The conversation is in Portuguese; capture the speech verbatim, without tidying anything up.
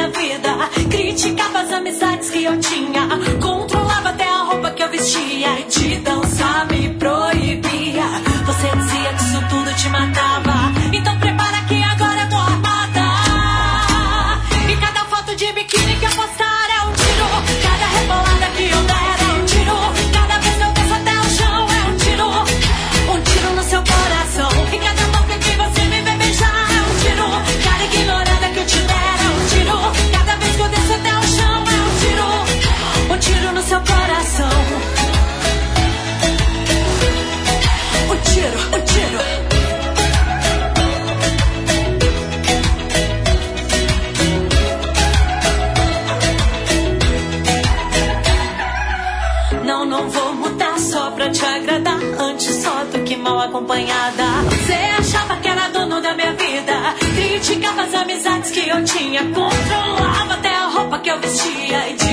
minha vida. Criticava as amizades que eu tinha. Controlava até a roupa que eu vestia. E de dançar me proibia. Você dizia que isso tudo te matava. Então prepara que agora eu tô armada. E cada foto de biquíni que eu postar é um tiro. Cada rebolada que eu der é um tiro. Cada vez que eu desço até o chão é um tiro. Um tiro no seu coração. E cada boca que você me vê beijar é um tiro. Cada ignorância que eu te der é um tiro. Cada vez que eu desço até o chão é um tiro. Um tiro no seu coração. Um tiro, um tiro. Não, não vou mudar só pra te agradar. Antes só do que mal acompanhada. Você achava que era dono da minha vida. Criticava as amizades que eu tinha. Controlava até a roupa que eu vestia. E